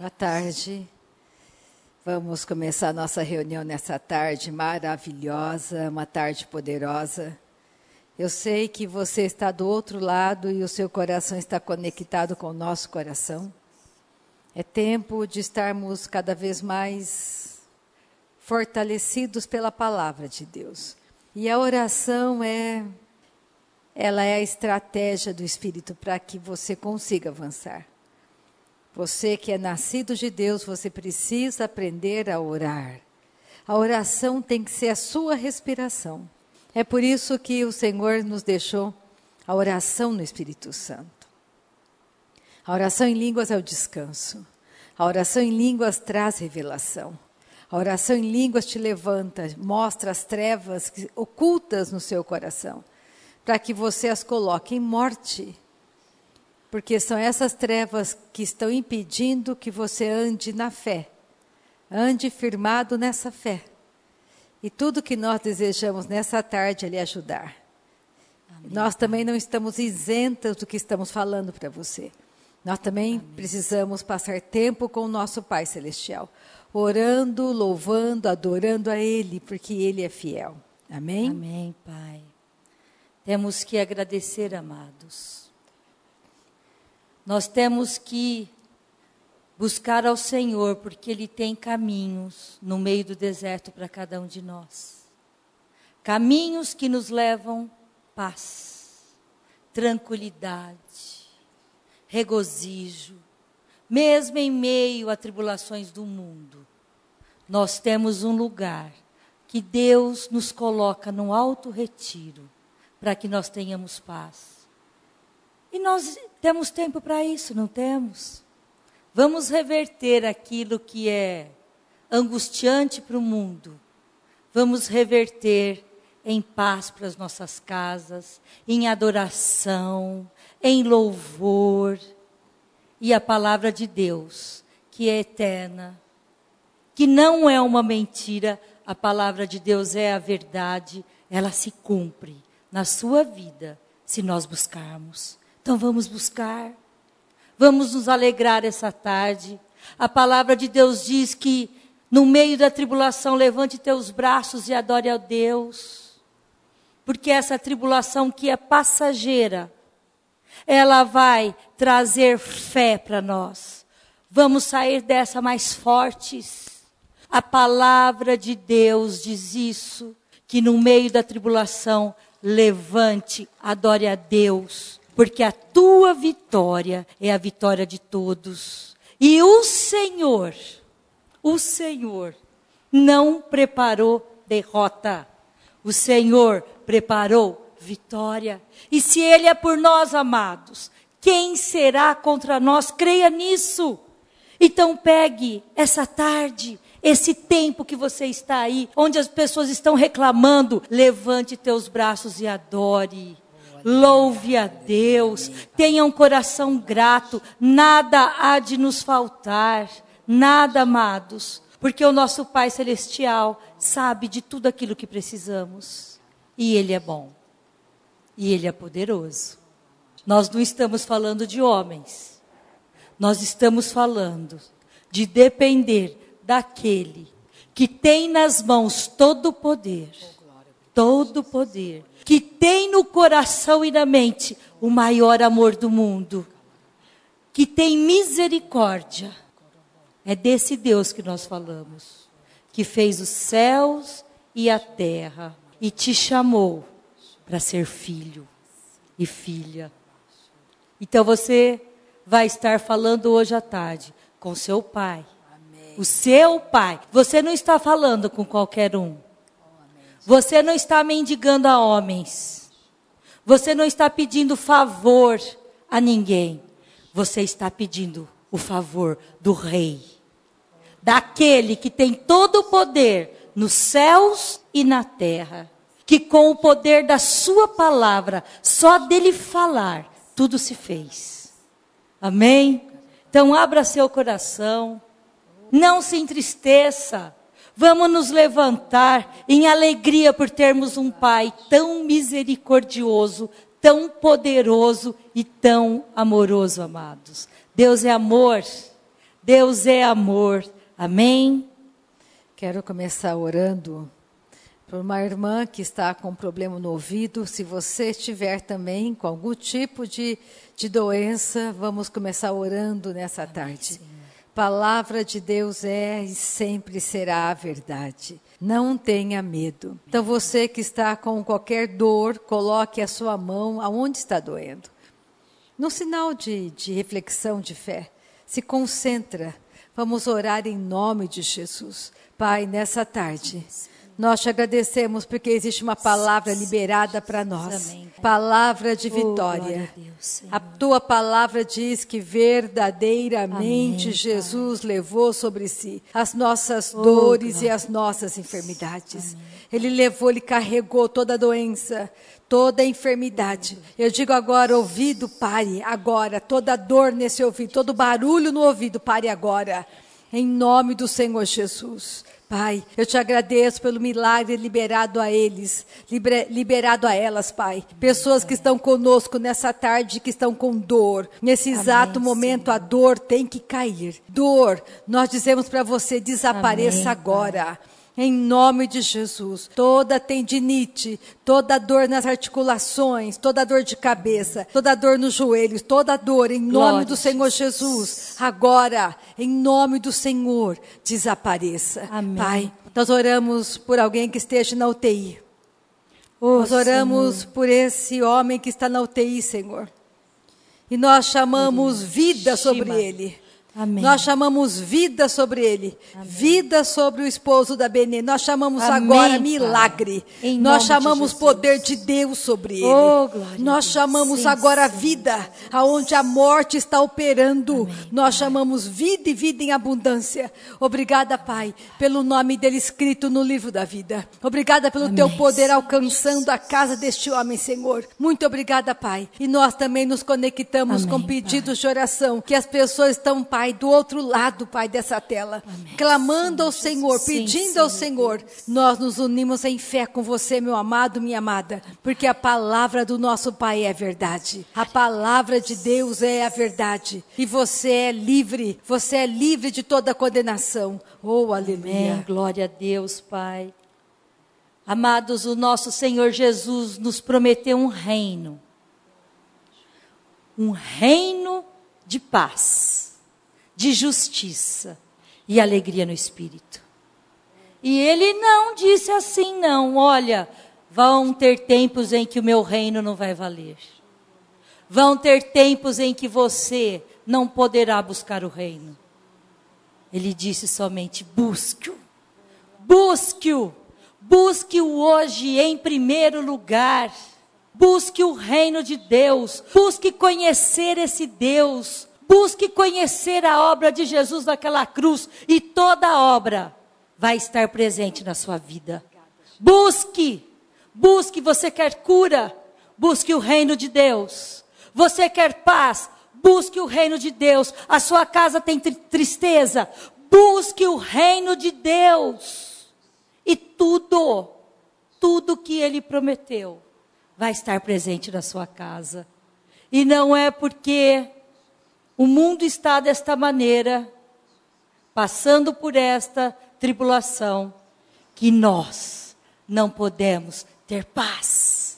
Boa tarde. Vamos começar nossa reunião nessa tarde maravilhosa, uma tarde poderosa. Eu sei que você está do outro lado e o seu coração está conectado com o nosso coração. É tempo de estarmos cada vez mais fortalecidos pela palavra de Deus. E a oração ela é a estratégia do Espírito para que você consiga avançar. Você que é nascido de Deus, você precisa aprender a orar. A oração tem que ser a sua respiração. É por isso que o Senhor nos deixou a oração no Espírito Santo. A oração em línguas é o descanso. A oração em línguas traz revelação. A oração em línguas te levanta, mostra as trevas ocultas no seu coração, para que você as coloque em morte. Porque são essas trevas que estão impedindo que você ande na fé. Ande firmado nessa fé. E tudo que nós desejamos nessa tarde é lhe ajudar. Amém. Nós também não estamos isentas do que estamos falando para você. Nós também precisamos passar tempo com o nosso Pai Celestial. Orando, louvando, adorando a Ele, porque Ele é fiel. Amém? Amém, Pai. Temos que agradecer, amados. Nós temos que buscar ao Senhor, porque Ele tem caminhos no meio do deserto para cada um de nós. Caminhos que nos levam paz, tranquilidade, regozijo. Mesmo em meio a tribulações do mundo, nós temos um lugar que Deus nos coloca no alto retiro, para que nós tenhamos paz. E nós temos tempo para isso, não temos? Vamos reverter aquilo que é angustiante para o mundo. Vamos reverter em paz para as nossas casas, em adoração, em louvor. E a palavra de Deus, que é eterna, que não é uma mentira, a palavra de Deus é a verdade, ela se cumpre na sua vida, se nós buscarmos. Então vamos buscar, vamos nos alegrar essa tarde. A palavra de Deus diz que no meio da tribulação levante teus braços e adore a Deus. Porque essa tribulação que é passageira, ela vai trazer fé para nós. Vamos sair dessa mais fortes. A palavra de Deus diz isso, que no meio da tribulação levante, adore a Deus. Porque a tua vitória é a vitória de todos. E o Senhor não preparou derrota. O Senhor preparou vitória. E se Ele é por nós, amados, quem será contra nós? Creia nisso. Então pegue essa tarde, esse tempo que você está aí, onde as pessoas estão reclamando, levante teus braços e adore. Louve a Deus, tenha um coração grato, nada há de nos faltar, nada, amados, porque o nosso Pai Celestial sabe de tudo aquilo que precisamos, e Ele é bom, e Ele é poderoso. Nós não estamos falando de homens, nós estamos falando de depender daquele que tem nas mãos todo o poder, que tem no coração e na mente o maior amor do mundo, que tem misericórdia. É desse Deus que nós falamos, que fez os céus e a terra e te chamou para ser filho e filha. Então você vai estar falando hoje à tarde com seu pai. Amém. O seu pai. Você não está falando com qualquer um. Você não está mendigando a homens. Você não está pedindo favor a ninguém. Você está pedindo o favor do Rei. Daquele que tem todo o poder nos céus e na terra. Que com o poder da sua palavra, só dele falar, tudo se fez. Amém? Então abra seu coração. Não se entristeça. Vamos nos levantar em alegria por termos um Pai tão misericordioso, tão poderoso e tão amoroso, amados. Deus é amor. Deus é amor. Amém? Quero começar orando por uma irmã que está com um problema no ouvido. Se você estiver também com algum tipo de doença, vamos começar orando nessa tarde. Senhor. Palavra de Deus é e sempre será a verdade. Não tenha medo. Então você que está com qualquer dor, coloque a sua mão aonde está doendo. No sinal de reflexão de fé, se concentra. Vamos orar em nome de Jesus. Pai, nessa tarde, nós te agradecemos porque existe uma palavra liberada para nós. Amém. Palavra de Oh, glória vitória. a Deus, Senhor. A tua palavra diz que verdadeiramente Amém, Jesus levou sobre si as nossas Oh, dores e glória as nossas enfermidades. Ele levou, ele carregou toda a doença, toda a enfermidade. Eu digo agora, ouvido, pare agora. Toda dor nesse ouvido, todo barulho no ouvido, pare agora. Em nome do Senhor Jesus. Pai, eu te agradeço pelo milagre liberado a eles, liberado a elas, Pai. Pessoas que estão conosco nessa tarde, que estão com dor. Nesse exato momento, a dor tem que cair. Dor, nós dizemos para você, desapareça agora. Em nome de Jesus, toda tendinite, toda dor nas articulações, toda dor de cabeça, toda dor nos joelhos, toda dor, em nome do Senhor Jesus, agora, em nome do Senhor, desapareça. Amém. Pai, nós oramos por alguém que esteja na UTI. Oh, Nós oramos Senhor. por esse homem que está na UTI, Senhor. E nós chamamos vida sobre ele. Amém. Nós chamamos vida sobre ele, vida sobre o esposo da Benê. Nós chamamos Amém, agora Pai. milagre. Em Nós nome de chamamos Jesus. poder de Deus sobre ele. Oh, glória a Nós Deus. chamamos Sim, agora Senhor. vida, aonde a morte está operando. Amém, Nós chamamos vida e vida em abundância. Obrigada, Pai, pelo nome dele escrito no livro da vida. Obrigada pelo teu poder Senhor alcançando a casa deste homem, Senhor. Muito obrigada, Pai. E nós também nos conectamos Amém, com pedidos de oração, que as pessoas estão, Pai, do outro lado, Pai, dessa tela, clamando ao Senhor, Sim, pedindo Senhor ao Senhor. Nós nos unimos em fé com você, meu amado, minha amada, porque a palavra do nosso Pai é verdade. A palavra de Deus é a verdade. E você é livre de toda condenação. Oh, aleluia. Amém. Glória a Deus, Pai. Amados, o nosso Senhor Jesus nos prometeu um reino de paz, de justiça e alegria no Espírito. E Ele não disse assim, não, olha, vão ter tempos em que o meu reino não vai valer. Vão ter tempos em que você não poderá buscar o reino. Ele disse somente, busque-o. Busque-o. Busque-o hoje em primeiro lugar. Busque o reino de Deus. Busque conhecer esse Deus. Busque conhecer a obra de Jesus naquela cruz. E toda a obra vai estar presente na sua vida. Busque. Busque. Você quer cura? Busque o reino de Deus. Você quer paz? Busque o reino de Deus. A sua casa tem tristeza? Busque o reino de Deus. E tudo que Ele prometeu vai estar presente na sua casa. E não é porque o mundo está desta maneira, passando por esta tribulação, que nós não podemos ter paz,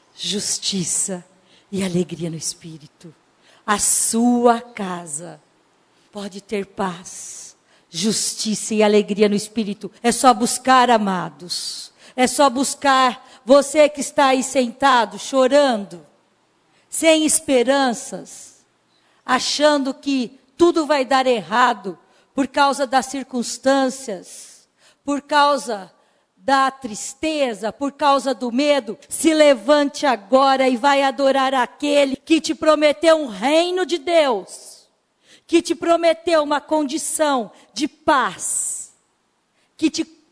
justiça e alegria no Espírito. A sua casa pode ter paz, justiça e alegria no Espírito. É só buscar, amados. É só buscar. Você que está aí sentado, chorando, sem esperanças, achando que tudo vai dar errado por causa das circunstâncias, por causa da tristeza, por causa do medo, se levante agora e vai adorar aquele que te prometeu um reino de Deus, que te prometeu uma condição de paz, que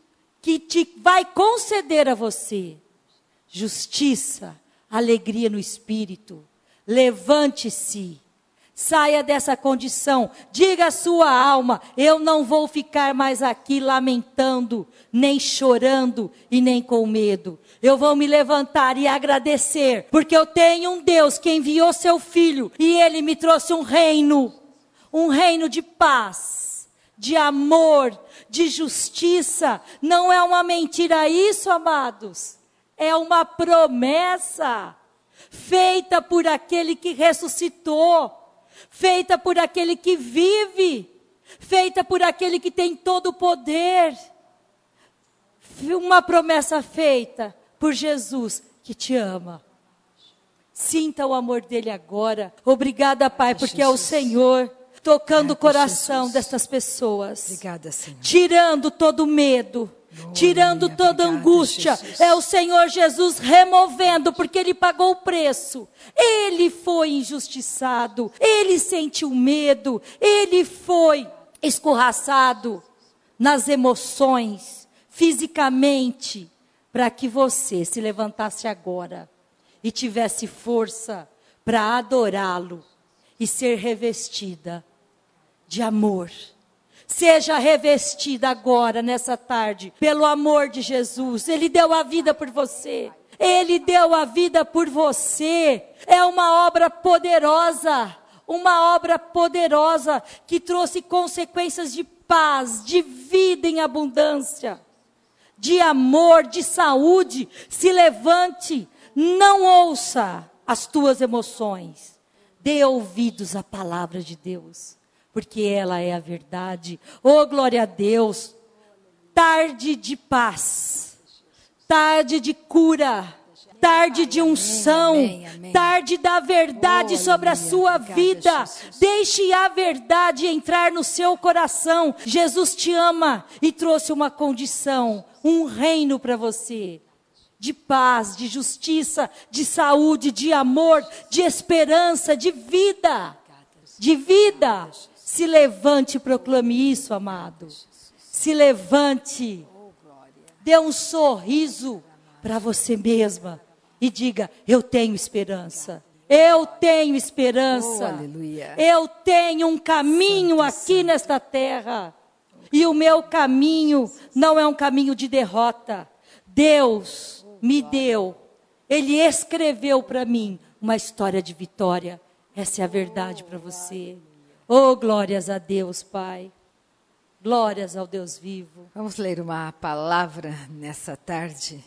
te vai conceder a você justiça, alegria no Espírito. Levante-se. Saia dessa condição. Diga à sua alma, eu não vou ficar mais aqui lamentando, nem chorando e nem com medo. Eu vou me levantar e agradecer, porque eu tenho um Deus que enviou seu Filho e Ele me trouxe um reino de paz, de amor, de justiça. Não é uma mentira isso, amados. É uma promessa feita por aquele que ressuscitou, feita por aquele que vive, feita por aquele que tem todo o poder. Uma promessa feita por Jesus que te ama. Sinta o amor dele agora. Obrigada, Pai, porque é o Senhor tocando o coração destas pessoas. Obrigada, Senhor. Tirando todo medo. Tirando toda angústia. É o Senhor Jesus removendo, porque Ele pagou o preço. Ele foi injustiçado. Ele sentiu medo. Ele foi escorraçado nas emoções, fisicamente, para que você se levantasse agora e tivesse força para adorá-lo e ser revestida de amor. Seja revestida agora, nessa tarde, pelo amor de Jesus. Ele deu a vida por você. Ele deu a vida por você. É uma obra poderosa. Uma obra poderosa que trouxe consequências de paz, de vida em abundância, de amor, de saúde. Se levante, não ouça as tuas emoções. Dê ouvidos à palavra de Deus. Porque ela é a verdade. Oh, glória a Deus. Tarde de paz. Tarde de cura. Tarde de unção. Amém, amém. Tarde da verdade sobre a sua vida. Deixe a verdade entrar no seu coração. Jesus te ama e trouxe uma condição, um reino para você. De paz, de justiça, de saúde, de amor, de esperança, de vida. De vida. Se levante e proclame isso, amado. Se levante. Dê um sorriso para você mesma. E diga, eu tenho esperança. Eu tenho esperança. Aleluia. Eu tenho um caminho aqui nesta terra. E o meu caminho não é um caminho de derrota. Deus me deu. Ele escreveu para mim uma história de vitória. Essa é a verdade para você. Oh, glórias a Deus, Pai. Glórias ao Deus vivo. Vamos ler uma palavra nessa tarde.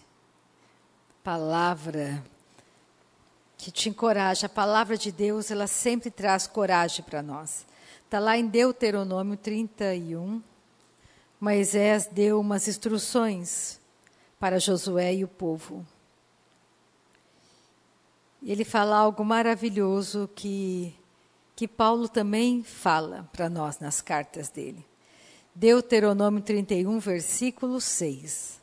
Palavra que te encoraja. A palavra de Deus, ela sempre traz coragem para nós. Está lá em Deuteronômio 31. Moisés deu umas instruções para Josué e o povo. Ele fala algo maravilhoso que Paulo também fala para nós nas cartas dele. Deuteronômio 31, versículo 6.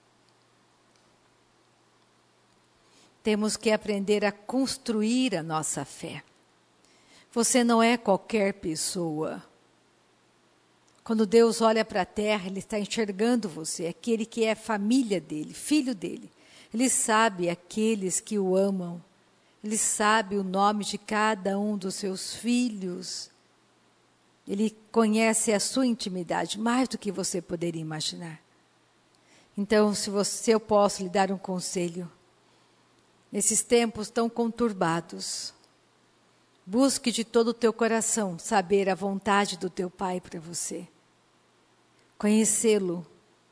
Temos que aprender a construir a nossa fé. Você não é qualquer pessoa. Quando Deus olha para a terra, Ele está enxergando você, aquele que é família dEle, filho dEle. Ele sabe aqueles que o amam. Ele sabe o nome de cada um dos seus filhos. Ele conhece a sua intimidade, mais do que você poderia imaginar. Então, se eu posso lhe dar um conselho, nesses tempos tão conturbados, busque de todo o teu coração saber a vontade do teu Pai para você. Conhecê-lo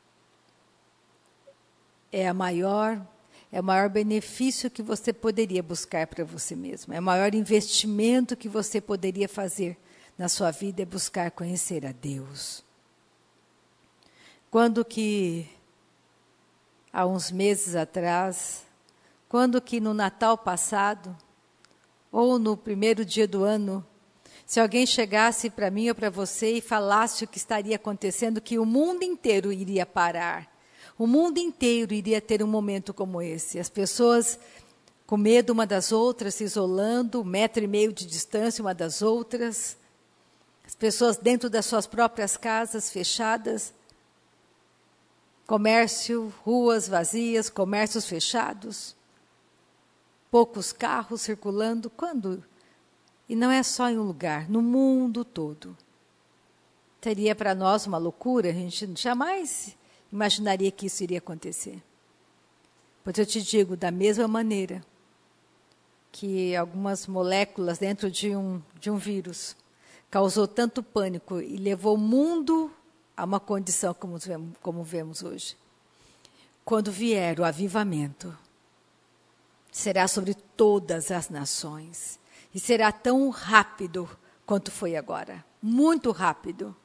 é o maior benefício que você poderia buscar para você mesmo. É o maior investimento que você poderia fazer na sua vida, é buscar conhecer a Deus. Quando que, há uns meses atrás, quando que no Natal passado, ou no primeiro dia do ano, se alguém chegasse para mim ou para você e falasse o que estaria acontecendo, que o mundo inteiro iria parar, o mundo inteiro iria ter um momento como esse. As pessoas com medo uma das outras, se isolando, 1,5 metro de distância uma das outras. As pessoas dentro das suas próprias casas, fechadas. Comércio, ruas vazias, comércios fechados. Poucos carros circulando. Quando? E não é só em um lugar, no mundo todo. Seria para nós uma loucura, a gente jamais imaginaria que isso iria acontecer. Pois eu te digo, da mesma maneira que algumas moléculas dentro de um vírus causou tanto pânico e levou o mundo há uma condição como vemos hoje. Quando vier o avivamento, será sobre todas as nações. E será tão rápido quanto foi agora. Muito rápido.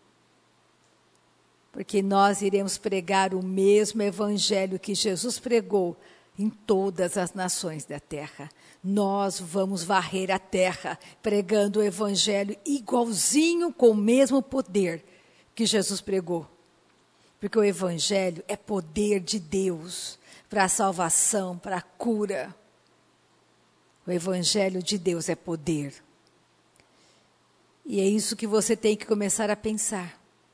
Porque nós iremos pregar o mesmo evangelho que Jesus pregou em todas as nações da terra. Nós vamos varrer a terra pregando o evangelho igualzinho, com o mesmo poder que Jesus pregou. Porque o evangelho é poder de Deus para a salvação, para a cura. O evangelho de Deus é poder. E é isso que você tem que começar a pensar.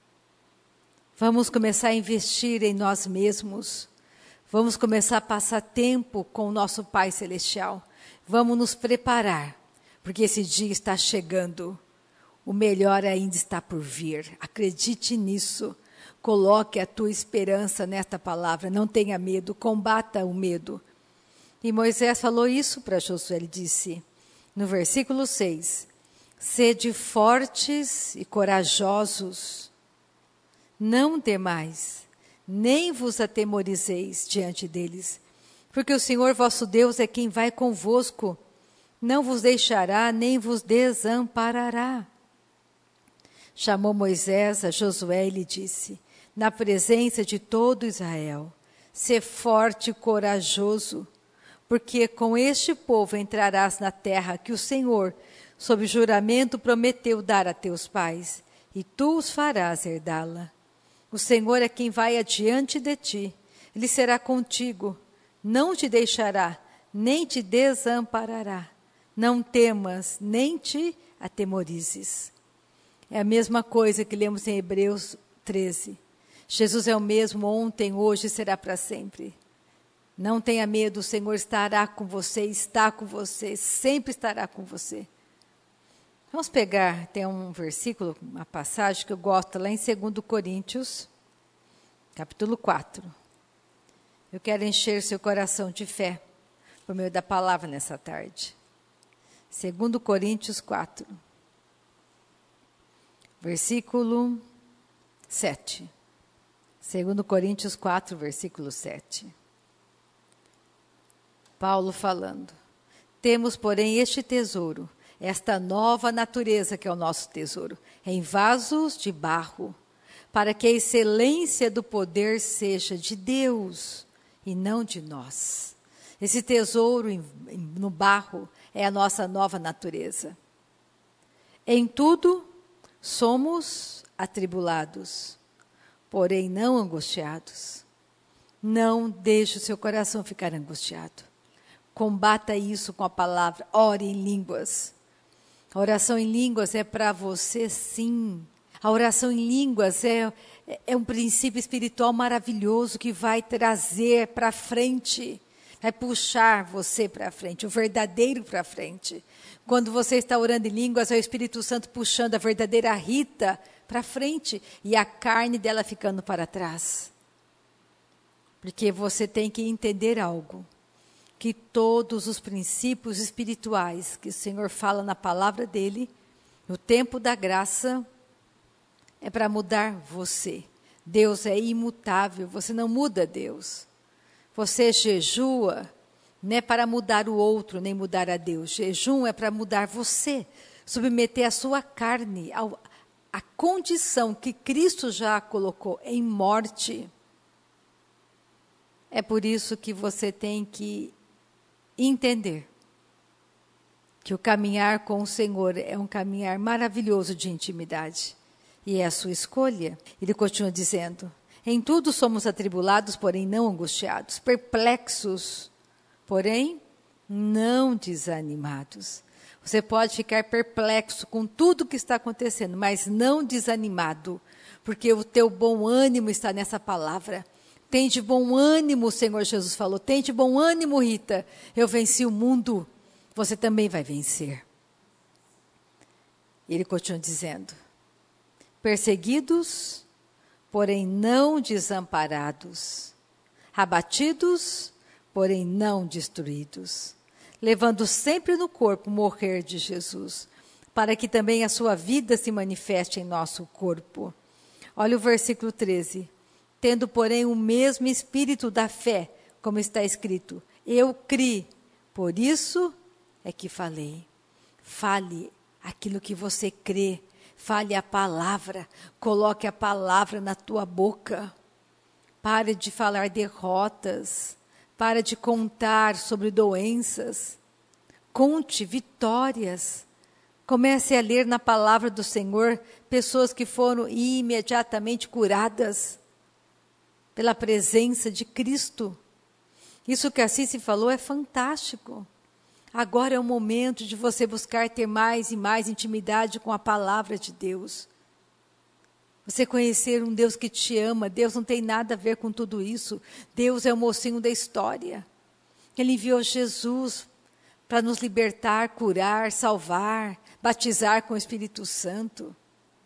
Vamos começar a investir em nós mesmos. Vamos começar a passar tempo com o nosso Pai Celestial. Vamos nos preparar, porque esse dia está chegando. O melhor ainda está por vir. Acredite nisso. Coloque a tua esperança nesta palavra. Não tenha medo, combata o medo. E Moisés falou isso para Josué. Ele disse, no versículo 6, sede fortes e corajosos. Não temais, nem vos atemorizeis diante deles, porque o Senhor vosso Deus é quem vai convosco, não vos deixará, nem vos desamparará. Chamou Moisés a Josué e lhe disse, na presença de todo Israel, sê forte e corajoso, porque com este povo entrarás na terra que o Senhor, sob juramento, prometeu dar a teus pais, e tu os farás herdá-la. O Senhor é quem vai adiante de ti, Ele será contigo, não te deixará, nem te desamparará. Não temas, nem te atemorizes. É a mesma coisa que lemos em Hebreus 13. Jesus é o mesmo ontem, hoje e será para sempre. Não tenha medo, o Senhor estará com você, está com você, sempre estará com você. Vamos pegar, tem um versículo, uma passagem que eu gosto, lá em 2 Coríntios, capítulo 4. Eu quero encher seu coração de fé, por meio da palavra nessa tarde. 2 Coríntios 4, versículo 7. 2 Coríntios 4, versículo 7. Paulo falando. Temos, porém, este tesouro, esta nova natureza que é o nosso tesouro, em vasos de barro, para que a excelência do poder seja de Deus e não de nós. Esse tesouro no barro é a nossa nova natureza. Em tudo somos atribulados, porém não angustiados. Não deixe o seu coração ficar angustiado. Combata isso com a palavra, ore em línguas. A oração em línguas é para você, sim. A oração em línguas é um princípio espiritual maravilhoso que vai trazer para frente, vai puxar você para frente, o verdadeiro para frente. Quando você está orando em línguas, é o Espírito Santo puxando a verdadeira Rita para frente e a carne dela ficando para trás. Porque você tem que entender algo. Que todos os princípios espirituais que o Senhor fala na palavra dele, no tempo da graça, é para mudar você. Deus é imutável, você não muda Deus. Você jejua, não é para mudar o outro, nem mudar a Deus. Jejum é para mudar você, submeter a sua carne à condição que Cristo já colocou em morte. É por isso que você tem que entender que o caminhar com o Senhor é um caminhar maravilhoso de intimidade. E é a sua escolha. Ele continua dizendo, em tudo somos atribulados, porém não angustiados, perplexos, porém não desanimados. Você pode ficar perplexo com tudo que está acontecendo, mas não desanimado, porque o teu bom ânimo está nessa palavra. Tem de bom ânimo, o Senhor Jesus falou. Tem de bom ânimo, Rita. Eu venci o mundo. Você também vai vencer. Ele continua dizendo. Perseguidos, porém não desamparados. Abatidos, porém não destruídos. Levando sempre no corpo o morrer de Jesus, para que também a sua vida se manifeste em nosso corpo. Olha o versículo 13. Tendo, porém, o mesmo espírito da fé, como está escrito, eu criei, por isso é que falei. Fale aquilo que você crê, fale a palavra, coloque a palavra na tua boca. Pare de falar derrotas, pare de contar sobre doenças, conte vitórias. Comece a ler na palavra do Senhor pessoas que foram imediatamente curadas pela presença de Cristo. Isso que a Cici falou é fantástico. Agora é o momento de você buscar ter mais e mais intimidade com a palavra de Deus. Você conhecer um Deus que te ama. Deus não tem nada a ver com tudo isso. Deus é o mocinho da história. Ele enviou Jesus para nos libertar, curar, salvar, batizar com o Espírito Santo.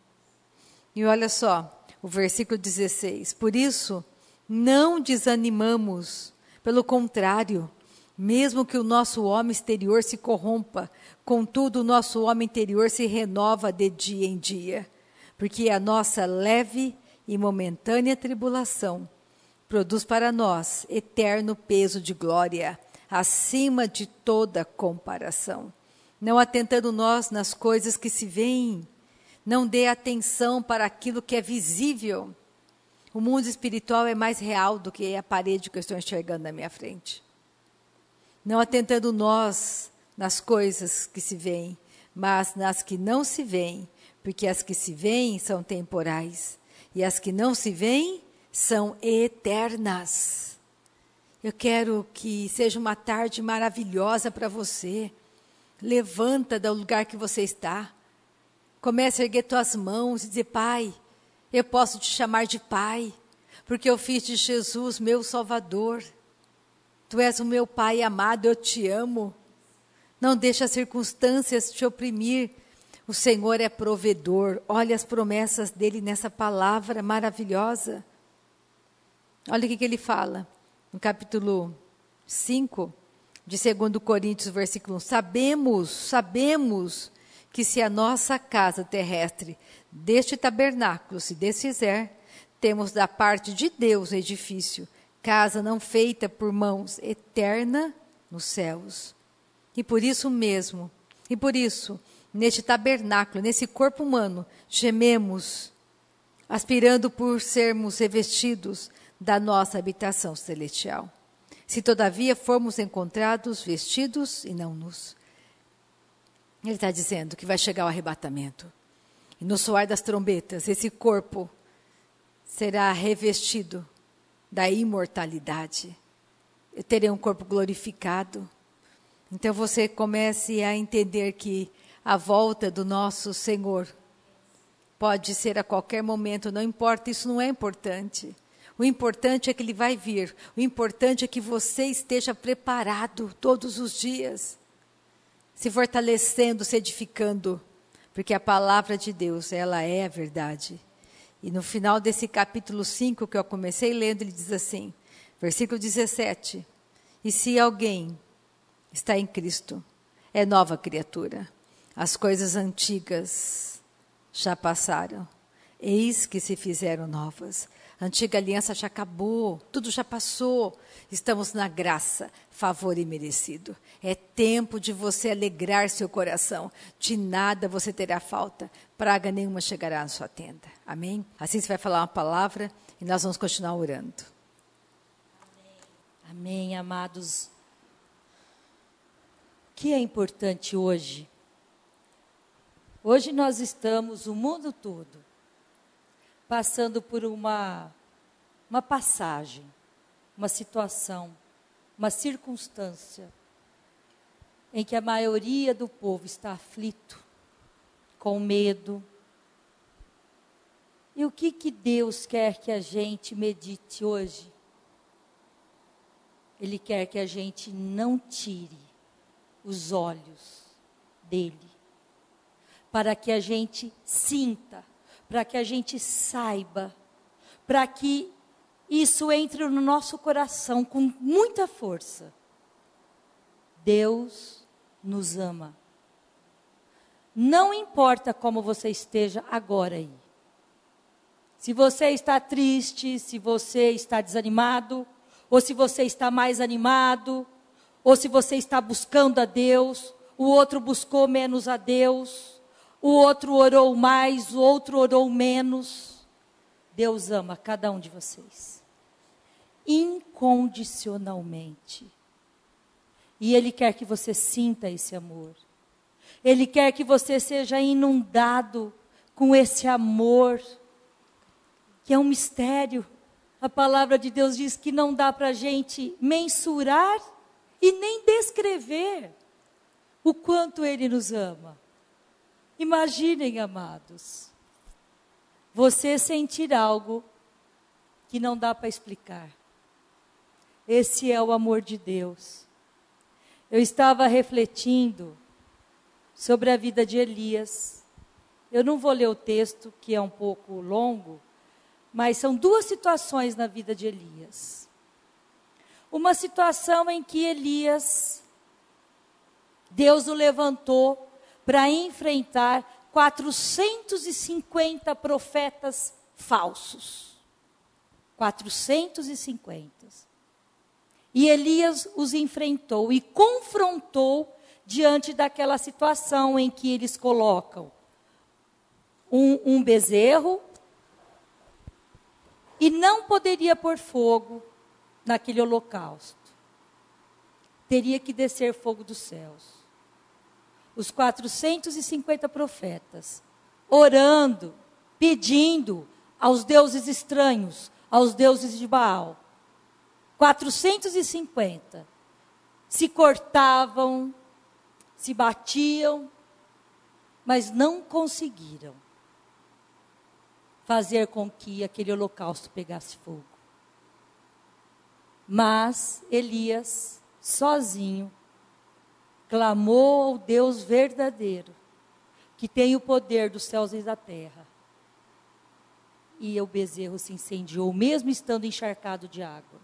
E olha só, o versículo 16. Por isso, não desanimamos. Pelo contrário, mesmo que o nosso homem exterior se corrompa, contudo o nosso homem interior se renova de dia em dia. Porque a nossa leve e momentânea tribulação produz para nós eterno peso de glória, acima de toda comparação. Não atentando nós nas coisas que se veem, não dê atenção para aquilo que é visível. O mundo espiritual é mais real do que a parede que eu estou enxergando na minha frente. Não atentando nós nas coisas que se veem, mas nas que não se veem, porque as que se veem são temporais, e as que não se veem são eternas. Eu quero que seja uma tarde maravilhosa para você. Levanta do lugar que você está. Comece a erguer tuas mãos e dizer, Pai, eu posso te chamar de Pai, porque eu fiz de Jesus meu Salvador. Tu és o meu Pai amado, eu te amo. Não deixe as circunstâncias te oprimir. O Senhor é provedor. Olha as promessas dele nessa palavra maravilhosa. Olha o que ele fala. No capítulo 5, de 2 Coríntios, versículo 1. Sabemos que se a nossa casa terrestre deste tabernáculo se desfizer, temos da parte de Deus o edifício, casa não feita por mãos, eterna nos céus. E por isso, neste tabernáculo, nesse corpo humano, gememos, aspirando por sermos revestidos da nossa habitação celestial. Se todavia formos encontrados vestidos e não nus. Ele está dizendo que vai chegar o arrebatamento. E no soar das trombetas, esse corpo será revestido da imortalidade. Eu terei um corpo glorificado. Então você comece a entender que a volta do nosso Senhor pode ser a qualquer momento, não importa, isso não é importante. O importante é que Ele vai vir. O importante é que você esteja preparado todos os dias, se fortalecendo, se edificando, porque a palavra de Deus, ela é a verdade. E no final desse capítulo 5 que eu comecei lendo, ele diz assim, versículo 17, e se alguém está em Cristo, é nova criatura. As coisas antigas já passaram, eis que se fizeram novas. A antiga aliança já acabou, tudo já passou. Estamos na graça, favor imerecido. É tempo de você alegrar seu coração. De nada você terá falta. Praga nenhuma chegará na sua tenda. Amém? Assim você vai falar uma palavra e nós vamos continuar orando. Amém, amados. O que é importante hoje? Hoje nós estamos, o mundo todo, passando por uma passagem, uma situação, uma circunstância em que a maioria do povo está aflito, com medo. E o que Deus quer que a gente medite hoje? Ele quer que a gente não tire os olhos dele, para que a gente sinta, para que a gente saiba, para que isso entre no nosso coração com muita força. Deus nos ama. Não importa como você esteja agora aí. Se você está triste, se você está desanimado, ou se você está mais animado, ou se você está buscando a Deus, o outro buscou menos a Deus, o outro orou mais, o outro orou menos. Deus ama cada um de vocês, incondicionalmente. E Ele quer que você sinta esse amor. Ele quer que você seja inundado com esse amor, que é um mistério. A palavra de Deus diz que não dá para a gente mensurar e nem descrever o quanto Ele nos ama. Imaginem, amados, você sentir algo que não dá para explicar. Esse é o amor de Deus. Eu estava refletindo sobre a vida de Elias. Eu não vou ler o texto, que é um pouco longo, mas são duas situações na vida de Elias. Uma situação em que Elias, Deus o levantou para enfrentar 450 profetas falsos. 450. E Elias os enfrentou e confrontou diante daquela situação em que eles colocam um bezerro e não poderia pôr fogo naquele holocausto. Teria que descer fogo dos céus. Os 450 profetas, orando, pedindo aos deuses estranhos, aos deuses de Baal. 450 se cortavam, se batiam, mas não conseguiram fazer com que aquele holocausto pegasse fogo. Mas Elias, sozinho, clamou ao Deus verdadeiro, que tem o poder dos céus e da terra. E o bezerro se incendiou, mesmo estando encharcado de água.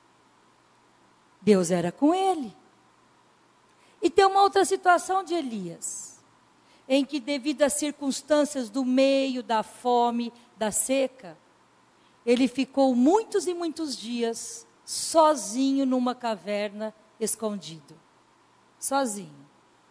Deus era com ele. E tem uma outra situação de Elias, em que devido às circunstâncias do meio, da fome, da seca, ele ficou muitos e muitos dias sozinho numa caverna, escondido. Sozinho.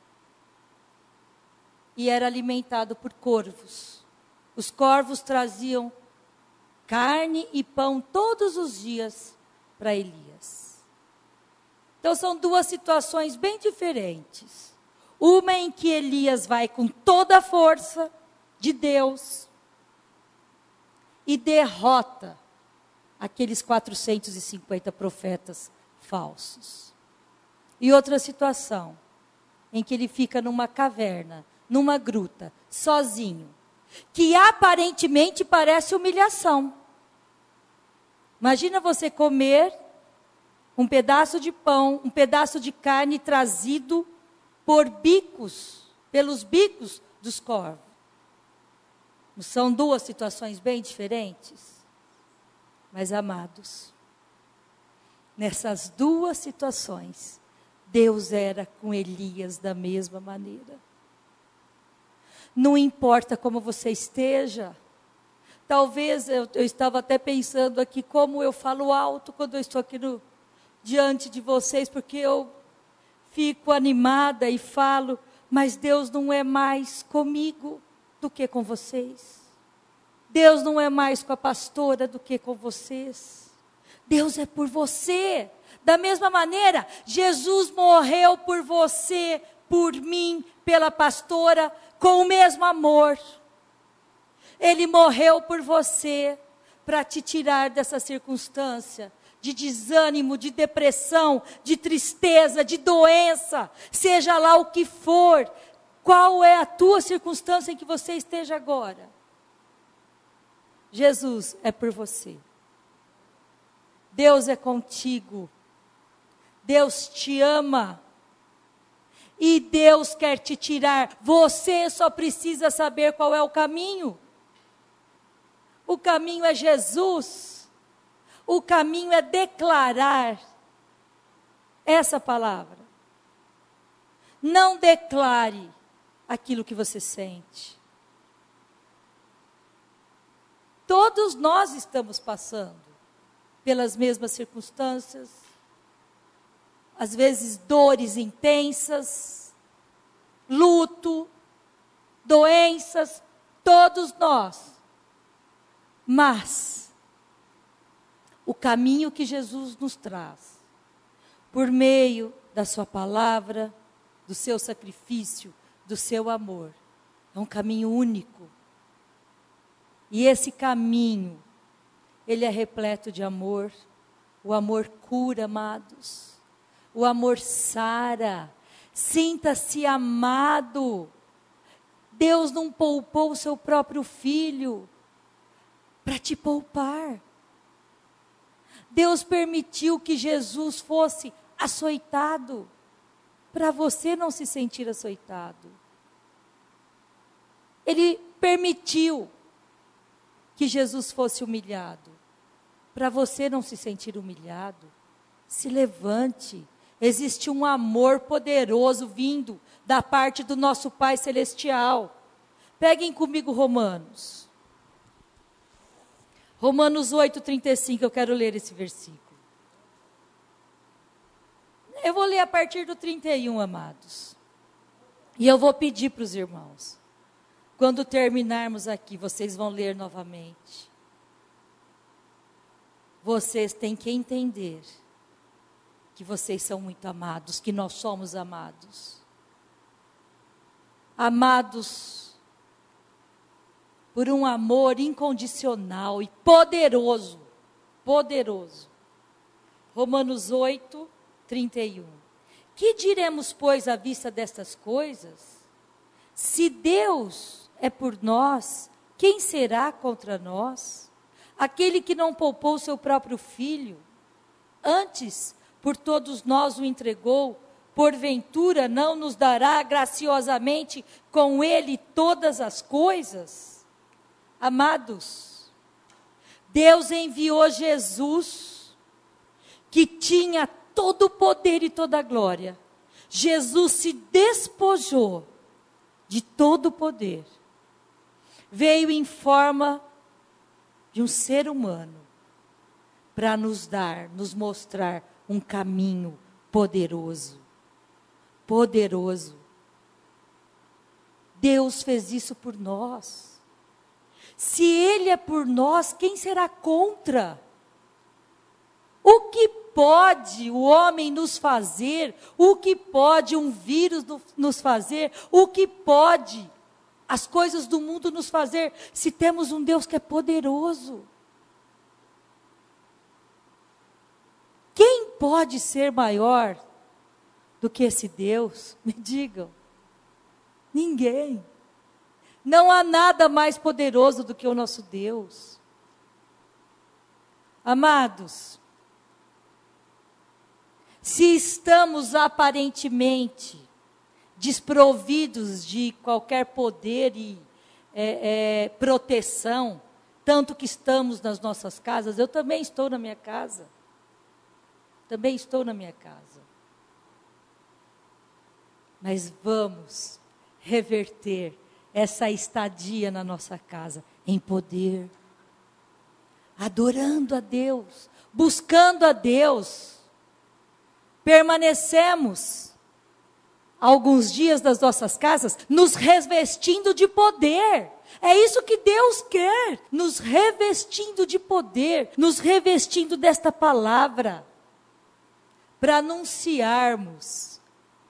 E era alimentado por corvos. Os corvos traziam carne e pão todos os dias para Elias. Então são duas situações bem diferentes. Uma em que Elias vai com toda a força de Deus e derrota aqueles 450 profetas falsos. E outra situação, em que ele fica numa caverna, numa gruta, sozinho, que aparentemente parece humilhação. Imagina você comer um pedaço de pão, um pedaço de carne trazido pelos bicos dos corvos. São duas situações bem diferentes. Mas, amados, nessas duas situações, Deus era com Elias da mesma maneira. Não importa como você esteja. Talvez eu estava até pensando aqui como eu falo alto quando eu estou aqui diante de vocês, porque eu fico animada e falo, mas Deus não é mais comigo do que com vocês. Deus não é mais com a pastora do que com vocês. Deus é por você. Da mesma maneira, Jesus morreu por você, por mim, pela pastora, com o mesmo amor. Ele morreu por você, para te tirar dessa circunstância, de desânimo, de depressão, de tristeza, de doença, seja lá o que for. Qual é a tua circunstância em que você esteja agora? Jesus é por você. Deus é contigo. Deus te ama. E Deus quer te tirar. Você só precisa saber qual é o caminho. O caminho é Jesus. O caminho é declarar essa palavra. Não declare aquilo que você sente. todos nós estamos passando pelas mesmas circunstâncias, às vezes dores intensas, luto, doenças, todos nós. Mas o caminho que Jesus nos traz, por meio da sua palavra, do seu sacrifício, do seu amor, é um caminho único. E esse caminho, ele é repleto de amor. O amor cura, amados. O amor sara. Sinta-se amado. Deus não poupou o seu próprio filho para te poupar. Deus permitiu que Jesus fosse açoitado para você não se sentir açoitado. Ele permitiu que Jesus fosse humilhado para você não se sentir humilhado. Se levante. Existe um amor poderoso vindo da parte do nosso Pai Celestial. Peguem comigo Romanos. Romanos 8:35, eu quero ler esse versículo. Eu vou ler a partir do 31, amados. E eu vou pedir para os irmãos, quando terminarmos aqui, vocês vão ler novamente. Vocês têm que entender que vocês são muito amados, que nós somos amados. Amados por um amor incondicional e poderoso. Poderoso. Romanos 8:31. Que diremos, pois, à vista destas coisas? Se Deus é por nós, quem será contra nós? Aquele que não poupou seu próprio filho, antes por todos nós o entregou, porventura não nos dará graciosamente com ele todas as coisas? Amados, Deus enviou Jesus, que tinha todo o poder e toda a glória. Jesus se despojou de todo o poder. Veio em forma de um ser humano para nos mostrar um caminho poderoso. Poderoso. Deus fez isso por nós. Se Ele é por nós, quem será contra? O que pode o homem nos fazer? O que pode um vírus nos fazer? O que pode as coisas do mundo nos fazer, se temos um Deus que é poderoso? Quem pode ser maior do que esse Deus? Me digam. Ninguém. Não há nada mais poderoso do que o nosso Deus. Amados, se estamos aparentemente desprovidos de qualquer poder e proteção, tanto que estamos nas nossas casas, eu também estou na minha casa. Também estou na minha casa. Mas vamos reverter essa estadia na nossa casa em poder, adorando a Deus, buscando a Deus. Permanecemos alguns dias das nossas casas nos revestindo de poder. É isso que Deus quer, nos revestindo de poder, nos revestindo desta palavra, para anunciarmos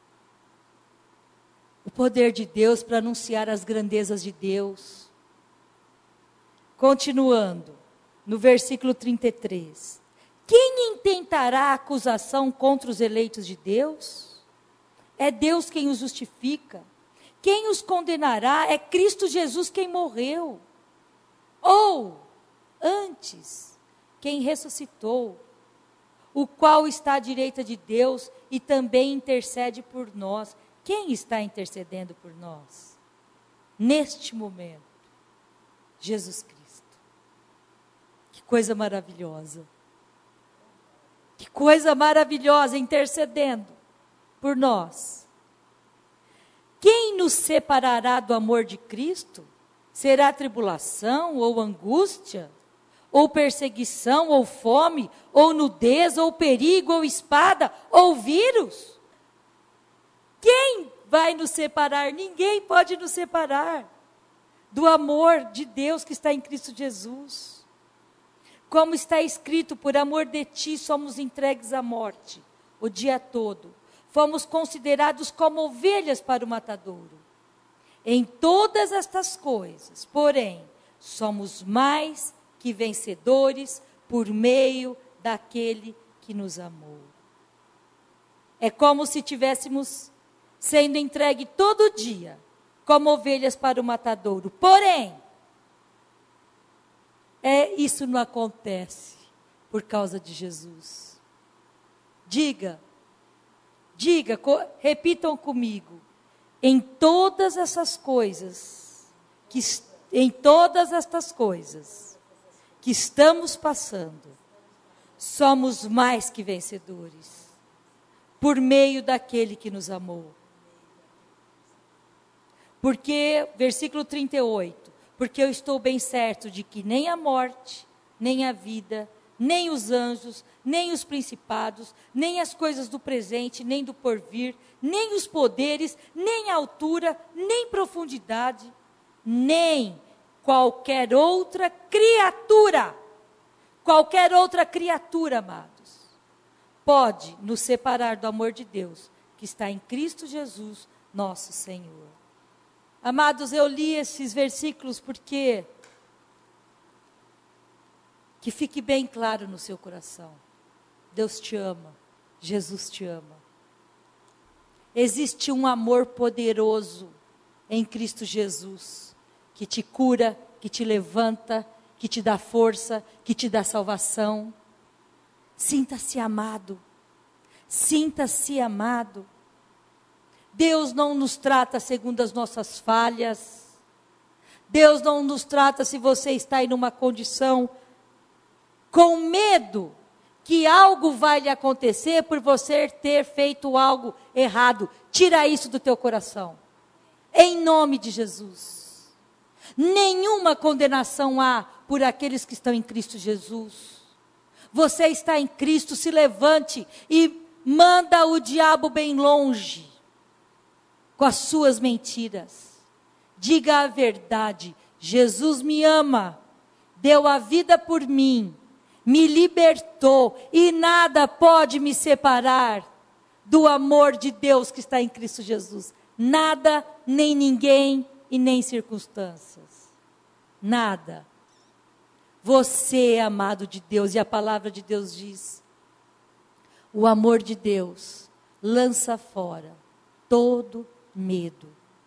o poder de Deus, para anunciar as grandezas de Deus. Continuando, no versículo 33. Quem intentará acusação contra os eleitos de Deus? É Deus quem os justifica. Quem os condenará? É Cristo Jesus quem morreu. Ou, antes, quem ressuscitou, o qual está à direita de Deus e também intercede por nós. Quem está intercedendo por nós? Neste momento, Jesus Cristo. Que coisa maravilhosa. Que coisa maravilhosa, intercedendo por nós. Quem nos separará do amor de Cristo? Será tribulação ou angústia? Ou perseguição, ou fome, ou nudez, ou perigo, ou espada, ou vírus? Quem vai nos separar? Ninguém pode nos separar do amor de Deus que está em Cristo Jesus. Como está escrito, por amor de ti somos entregues à morte o dia todo. Fomos considerados como ovelhas para o matadouro. Em todas estas coisas, porém, somos mais que vencedores por meio daquele que nos amou. É como se tivéssemos sendo entregue todo dia, como ovelhas para o matadouro. Porém, isso não acontece por causa de Jesus. Repitam comigo. Em todas estas coisas que estamos passando, somos mais que vencedores, por meio daquele que nos amou. Porque, versículo 38, porque eu estou bem certo de que nem a morte, nem a vida, nem os anjos, nem os principados, nem as coisas do presente, nem do porvir, nem os poderes, nem a altura, nem profundidade, nem qualquer outra criatura, amados, pode nos separar do amor de Deus, que está em Cristo Jesus, nosso Senhor. Amados, eu li esses versículos porque que fique bem claro no seu coração. Deus te ama, Jesus te ama. Existe um amor poderoso em Cristo Jesus, que te cura, que te levanta, que te dá força, que te dá salvação. Sinta-se amado. Sinta-se amado. Deus não nos trata segundo as nossas falhas. Deus não nos trata se você está em uma condição com medo que algo vai lhe acontecer por você ter feito algo errado. Tira isso do teu coração. Em nome de Jesus. Nenhuma condenação há por aqueles que estão em Cristo Jesus. Você está em Cristo, se levante e manda o diabo bem longe com as suas mentiras. Diga a verdade. Jesus me ama, deu a vida por mim, me libertou e nada pode me separar do amor de Deus que está em Cristo Jesus. Nada, nem ninguém e nem circunstâncias. Nada. Você é amado de Deus e a palavra de Deus diz: o amor de Deus lança fora todo medo.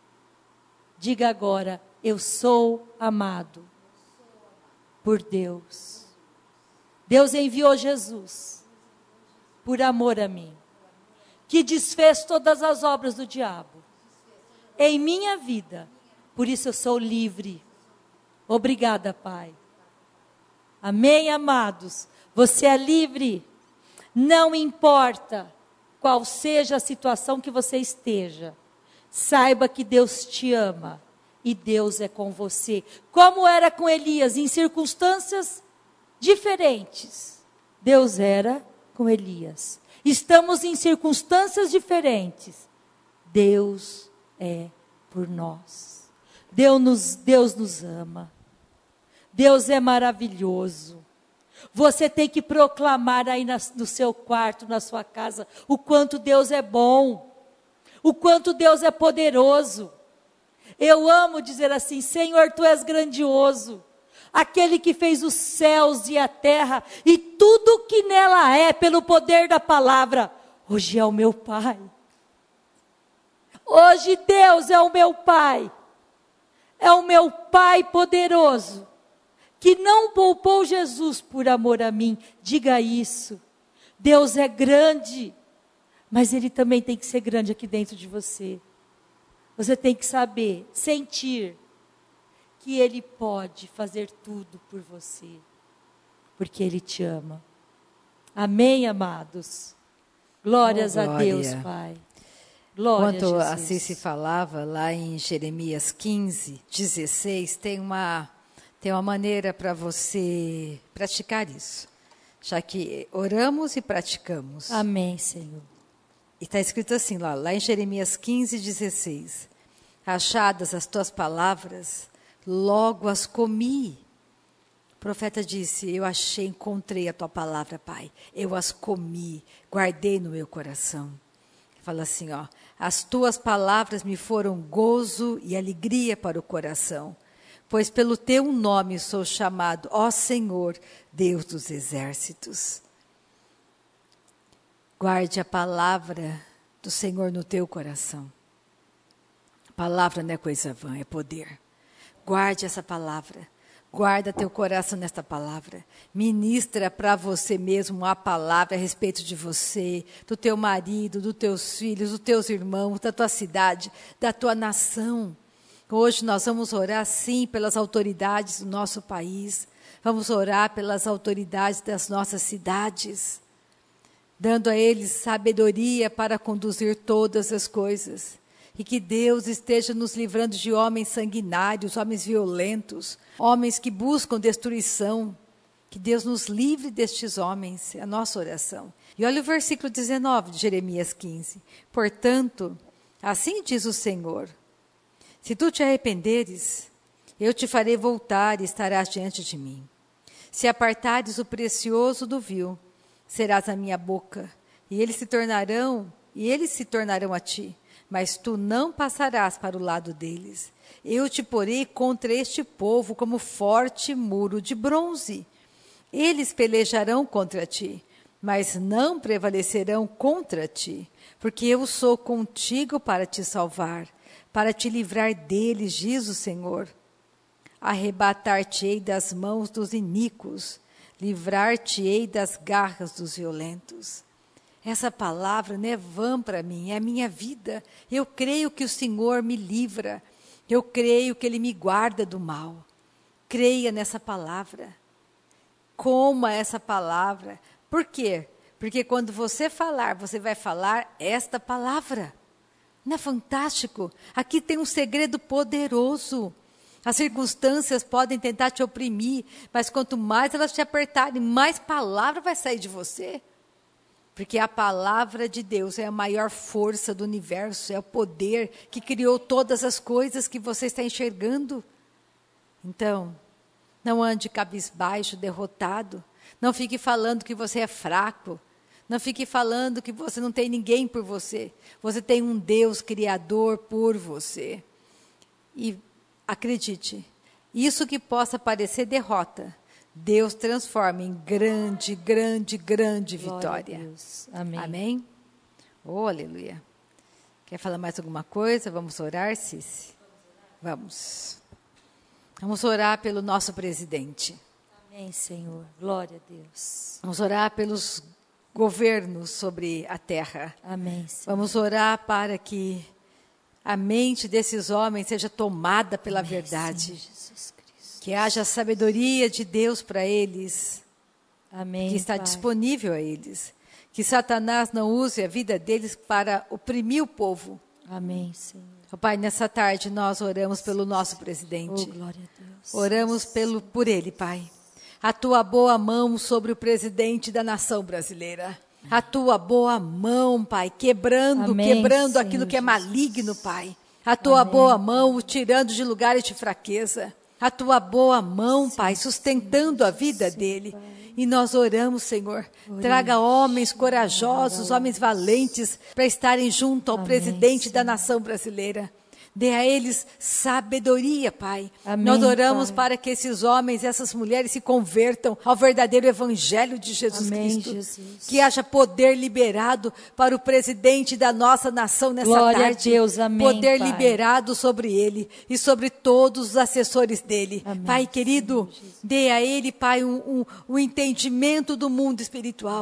Diga agora: eu sou amado por Deus. Deus enviou Jesus por amor a mim, que desfez todas as obras do diabo em minha vida. Por isso eu sou livre. Obrigada, Pai. Amém, amados? Você é livre. Não importa qual seja a situação que você esteja, saiba que Deus te ama e Deus é com você. Como era com Elias, em circunstâncias diferentes, Deus era com Elias. Estamos em circunstâncias diferentes, Deus é por nós. Deus nos ama. Deus é maravilhoso. Você tem que proclamar aí no seu quarto, na sua casa, o quanto Deus é bom, o quanto Deus é poderoso. Eu amo dizer assim: Senhor, Tu és grandioso, aquele que fez os céus e a terra e tudo que nela é, pelo poder da palavra. Hoje é o meu Pai. Hoje Deus é o meu Pai. É o meu Pai poderoso, que não poupou Jesus por amor a mim. Diga isso. Deus é grande, mas Ele também tem que ser grande aqui dentro de você. Você tem que saber, sentir, que Ele pode fazer tudo por você, porque Ele te ama. Amém, amados? Glórias a Deus, Pai. Glória Enquanto a a Jesus. Cici falava, lá em Jeremias 15, 16, tem uma maneira para você praticar isso. Já que oramos e praticamos. Amém, Senhor. E está escrito assim, lá em Jeremias 15, 16. Achadas as tuas palavras, logo as comi. O profeta disse, eu achei, encontrei a tua palavra, Pai. Eu as comi, guardei no meu coração. Fala assim, as tuas palavras me foram gozo e alegria para o coração. Pois pelo teu nome sou chamado, ó Senhor, Deus dos exércitos. Guarde a palavra do Senhor no teu coração. A palavra não é coisa vã, é poder. Guarde essa palavra. Guarda teu coração nesta palavra. Ministra para você mesmo a palavra a respeito de você, do teu marido, dos teus filhos, dos teus irmãos, da tua cidade, da tua nação. Hoje nós vamos orar, sim, pelas autoridades do nosso país. Vamos orar pelas autoridades das nossas cidades, dando a eles sabedoria para conduzir todas as coisas. E que Deus esteja nos livrando de homens sanguinários, homens violentos, homens que buscam destruição. Que Deus nos livre destes homens, é a nossa oração. E olha o versículo 19 de Jeremias 15. Portanto, assim diz o Senhor, se tu te arrependeres, eu te farei voltar e estarás diante de mim. Se apartares o precioso do vil, serás a minha boca, e eles se tornarão a ti, mas tu não passarás para o lado deles. Eu te porei contra este povo como forte muro de bronze. Eles pelejarão contra ti, mas não prevalecerão contra ti, porque eu sou contigo para te salvar, para te livrar deles, diz o Senhor. Arrebatar-te-ei das mãos dos iníquos, livrar-te-ei das garras dos violentos. Essa palavra não é vã para mim, é a minha vida. Eu creio que o Senhor me livra, eu creio que Ele me guarda do mal. Creia nessa palavra, coma essa palavra. Por quê? Porque quando você falar, você vai falar esta palavra. Não é fantástico? Aqui tem um segredo poderoso. As circunstâncias podem tentar te oprimir, mas quanto mais elas te apertarem, mais palavra vai sair de você. Porque a palavra de Deus é a maior força do universo, é o poder que criou todas as coisas que você está enxergando. Então, não ande cabisbaixo, derrotado. Não fique falando que você é fraco. Não fique falando que você não tem ninguém por você. Você tem um Deus criador por você. E acredite, isso que possa parecer derrota, Deus transforma em grande, grande, grande vitória. Glória a Deus. Amém. Amém? Oh, aleluia. Quer falar mais alguma coisa? Vamos orar, Cici? Vamos. Vamos orar pelo nosso presidente. Amém, Senhor. Glória a Deus. Vamos orar pelos governos sobre a terra. Amém, Senhor. Vamos orar para que a mente desses homens seja tomada pela Amém, verdade. Senhor Jesus Cristo. Que haja sabedoria de Deus para eles, Amém, que está Pai. disponível a eles. Que Satanás não use a vida deles para oprimir o povo. Amém, Senhor. Oh, Pai, nessa tarde nós oramos pelo nosso Oh, presidente. glória a Deus. Oramos por ele, Pai. A tua boa mão sobre o presidente da nação brasileira. A tua boa mão, Pai, quebrando Amém, aquilo Senhor que é Jesus. maligno, Pai. A tua Amém, boa mão o tirando de lugares de fraqueza. A tua boa mão, Pai, sustentando a vida dele. E nós oramos, Senhor, traga homens corajosos, homens valentes, para estarem junto ao Amém, presidente da Senhor. nação brasileira. Dê a eles sabedoria, Pai. Amém, Nós oramos Pai. para que esses homens e essas mulheres se convertam ao verdadeiro evangelho de Jesus Amém, Cristo. Jesus. Que haja poder liberado para o presidente da nossa nação nessa Glória a tarde. Deus, amém, Poder Pai. liberado sobre ele e sobre todos os assessores dele. Amém, Pai querido, Senhor Jesus. dê a ele, Pai, um entendimento do mundo espiritual.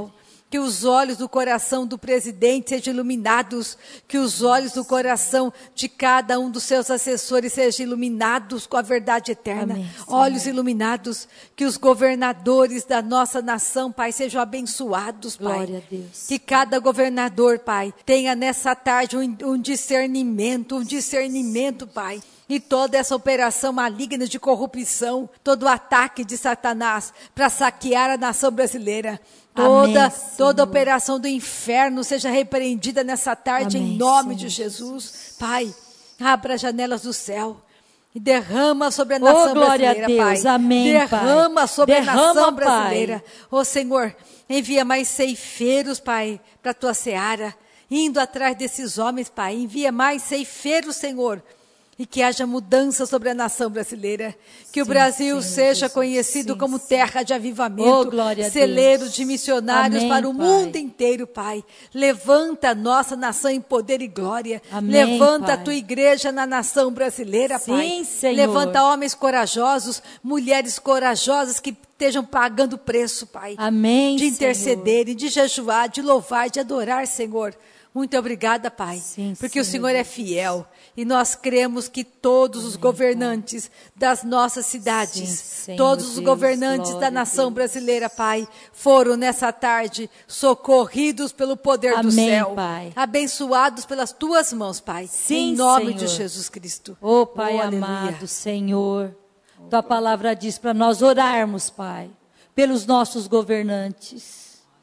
Que os olhos do coração do presidente sejam iluminados, que os olhos do coração de cada um dos seus assessores sejam iluminados com a verdade eterna. Amém, Olhos iluminados, que os governadores da nossa nação, Pai, sejam abençoados, Pai. Glória a Deus. Que cada governador, Pai, tenha nessa tarde um discernimento, Pai. E toda essa operação maligna de corrupção, todo o ataque de Satanás para saquear a nação brasileira. Toda operação do inferno seja repreendida nessa tarde, em nome de Jesus. Pai, abra as janelas do céu e derrama sobre a nação brasileira, Pai. Amém, derrama sobre a nação brasileira. Pai. Senhor, envia mais ceifeiros, Pai, para a tua seara, indo atrás desses homens, Pai. Envia mais ceifeiros, Senhor. E que haja mudança sobre a nação brasileira. Que o Brasil seja conhecido como terra de avivamento, celeiro de missionários para o mundo inteiro, Pai. Levanta a nossa nação em poder e glória. Levanta a tua igreja na nação brasileira, Pai. Senhor. Levanta homens corajosos, mulheres corajosas que estejam pagando preço, Pai. De intercederem, de jejuar, de louvar, de adorar, Senhor. Muito obrigada, Pai, porque o Senhor é fiel e nós cremos que todos os governantes das nossas cidades, todos os governantes da nação brasileira, Pai, foram nessa tarde socorridos pelo poder do céu, Pai. Abençoados pelas tuas mãos, Pai, em nome de Jesus Cristo. Pai amado, Senhor, tua palavra diz para nós orarmos, Pai, pelos nossos governantes.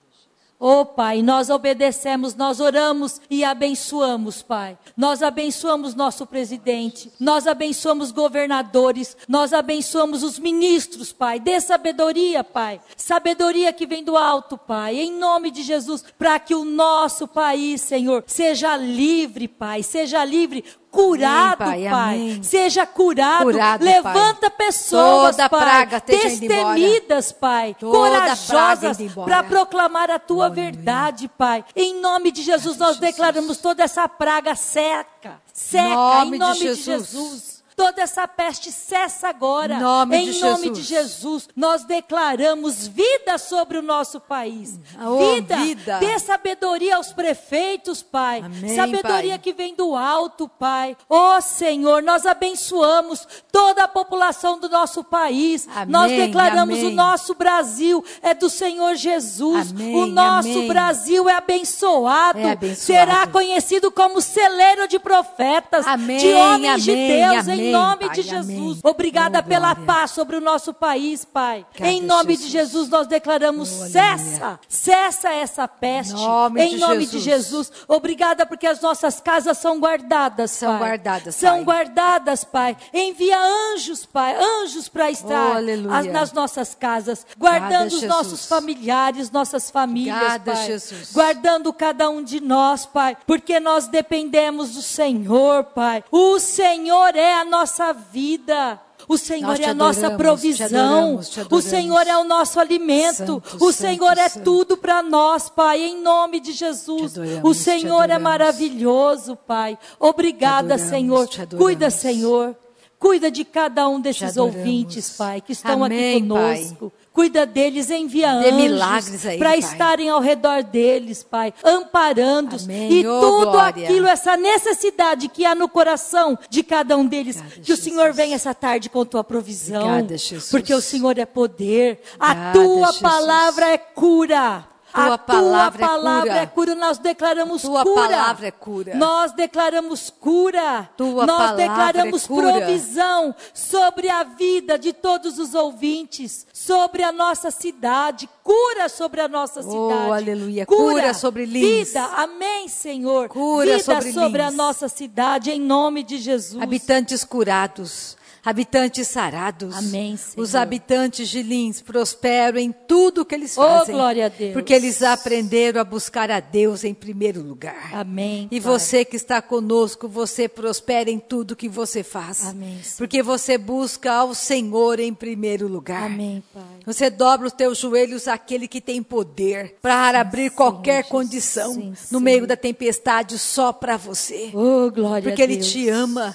Pai, nós obedecemos, nós oramos e abençoamos, Pai. Nós abençoamos nosso presidente, nós abençoamos governadores, nós abençoamos os ministros, Pai. Dê sabedoria, Pai. Sabedoria que vem do alto, Pai. Em nome de Jesus, para que o nosso país, Senhor, seja livre, Pai. Seja livre. Curado, Pai. Seja curado. Levanta pessoas, Pai, destemidas, Pai, corajosas para proclamar a tua verdade, Pai. Em nome de Jesus, nós declaramos toda essa praga seca, em nome de Jesus. Toda essa peste cessa agora. Em nome de Jesus, nós declaramos vida sobre o nosso país. Vida. Dê sabedoria aos prefeitos, Pai. Sabedoria que vem do alto, Pai. Senhor, nós abençoamos toda a população do nosso país. Nós declaramos o nosso Brasil é do Senhor Jesus. O nosso Brasil é abençoado. Será conhecido como celeiro de profetas, de homens de Deus, em nome de Jesus. Obrigada pela paz sobre o nosso país, Pai. Em nome de Jesus, nós declaramos cessa essa peste. Em nome de Jesus. Obrigada porque as nossas casas são guardadas, Pai. São guardadas, Pai. Envia anjos, Pai. Anjos para estar nas nossas casas. Guardando os nossos familiares, nossas famílias, Pai. Guardando cada um de nós, Pai. Porque nós dependemos do Senhor, Pai. O Senhor é a nossa vida. O Senhor é a nossa provisão. O Senhor é o nosso alimento. O Senhor é tudo para nós, Pai, em nome de Jesus. O Senhor é maravilhoso, Pai. Obrigada, Senhor. Cuida, Senhor. Cuida de cada um desses ouvintes, Pai, que estão aqui conosco. Cuida deles, envia anjos para estarem ao redor deles, Pai, amparando-os. E tudo aquilo, essa necessidade que há no coração de cada um deles, que o Senhor venha essa tarde com tua provisão, porque o Senhor é poder, a tua palavra é cura. A tua palavra é cura. Nós declaramos cura. Tua palavra é cura. Nós declaramos cura. Nós declaramos provisão sobre a vida de todos os ouvintes, sobre a nossa cidade. Cura sobre a nossa cidade. Aleluia. Cura sobre Lins. Vida. Amém, Senhor. Cura vida sobre a nossa cidade, em nome de Jesus. Habitantes curados. Habitantes sarados. Amém, Senhor. Os habitantes de Lins prosperam em tudo que eles fazem. Glória a Deus. Porque eles aprenderam a buscar a Deus em primeiro lugar. Amém. E você que está conosco, você prospera em tudo que você faz. Amém, Senhor. Porque você busca ao Senhor em primeiro lugar. Amém, Pai. Você dobra os teus joelhos àquele que tem poder para abrir qualquer condição no meio da tempestade só para você. Glória porque a Deus. Ele te ama.